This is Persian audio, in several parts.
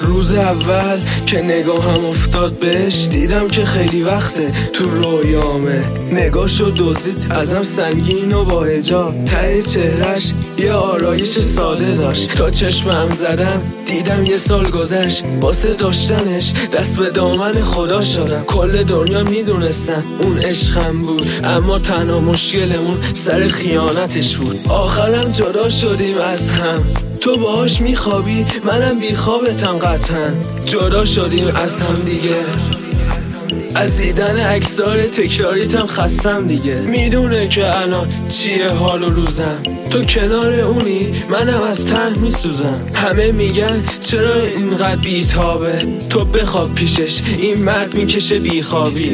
روز اول که نگاهم افتاد بهش، دیدم که خیلی وقته تو رویامه. نگاشو دزدید ازم سنگین و با حجاب، ته چهرش یه آرایش ساده داشت. تا چشمم زدم دیدم یه سال گذشت، واسه داشتنش دست به دامن خدا شدم. کل دنیا میدونستن اون عشقم بود، اما تنها مشکلمون سر خیانتش بود. آخرم جدا شدیم از هم، تو باهاش میخوابی منم بیخوابتم قطعا. جدا شدیم از هم دیگه، از دیدن عکسار تکراریتم خستم دیگه. میدونه که الان چیه حال و روزم، تو کنار اونی منم از ته میسوزم. همه میگن چرا اینقدر بیتابه، تو بخواب پیشش این مرد میکشه بیخوابی.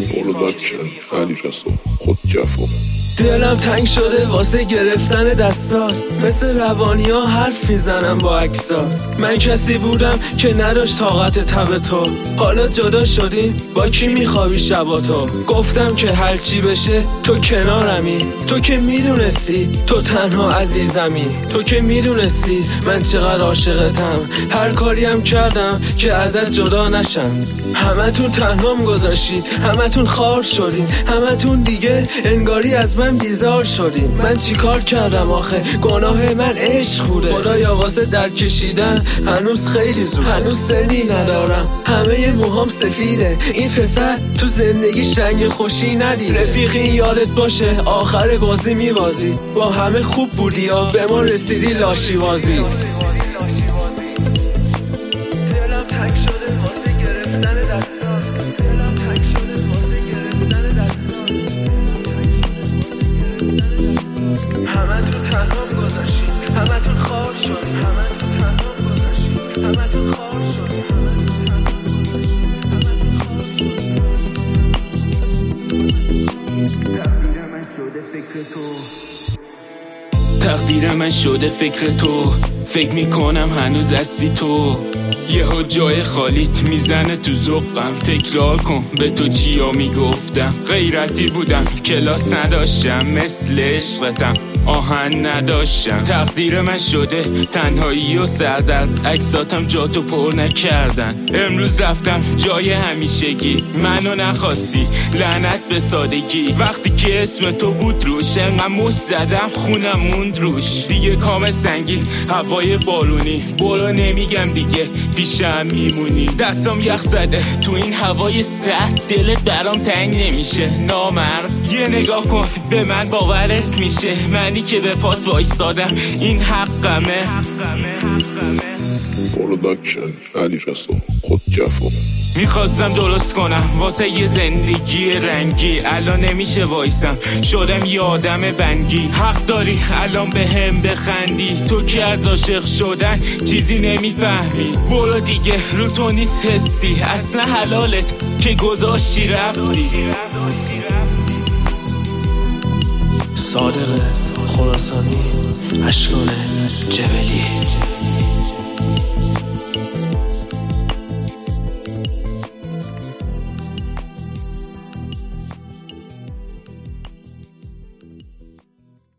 خود جفا دلم تنگ شده واسه گرفتن دستات، مثل روانی ها حرف میزنم با عکسات. من کسی بودم که نداشت طاقت تب تو، حالا جدا شدیم با کی میخوابی شبا تو؟ گفتم که هر چی بشه تو کنارمی، تو که میدونستی تو تنها عزیزمی، تو که میدونستی من چقدر عاشقتم. هر کاریم کردم که ازت جدا نشم. همتون تنهام گذاشتید، همتون خار شدین، همتون دیگه انگاری از من بیزار شدین. من چیکار کردم آخه؟ گناه من عشق بوده. خدایا واسه در کشیدن هنوز خیلی زود، هنوز سنی ندارم، همه موهام سفیده. این پسر تو زندگیش رنگ خوشی ندیده. رفیقی یادت باشه آخر بازی میبازی، با همه خوب بودی یا به ما رسیدی لاشی بازی. همتون تنها گذاشتید، همتون خار شدید، همتون تنها گذاشتید، همتون خار شدید. تقدیر من شده فکر تو، فکر میکنم هنوز هستی تو. یهو جای خالیت میزنه تو ذوقم، تکرار کن به تو چیا میگفتم. غیرتی بودم کلاس نداشتم، مثل عشقتم آهن نداشتم. تقدیر من شده تنهایی و سردرد، عکساتم جاتو پر نکردن. امروز رفتم جای همیشگی، منو نخواستی لعنت به سادگی. وقتی که اسم تو بود روش انقدر مش زدم خونم موند روش. دیگه کام سنگین هوای بارونی، برو نمیگم دیگه پیشم میمونی. دستم یخ زده تو این هوای سرد، دلت برام تنگ نمیشه نامرد. یه نگاه کن به من باورت میشه، منی که به پات وایستادم این حقمه. خود جفا میخواستم درست کنم واسه یه زندگی رنگی، الان نمیشه وایسم شدم یه آدم بنگی. حق داری الان به هم بخندی، تو که از عاشق شدن چیزی نمیفهمی. برو دیگه رو تو نیست حسی، اصلا حلالت که گذاشتی رفتی. صادق خراسانی، اشکان جبلی.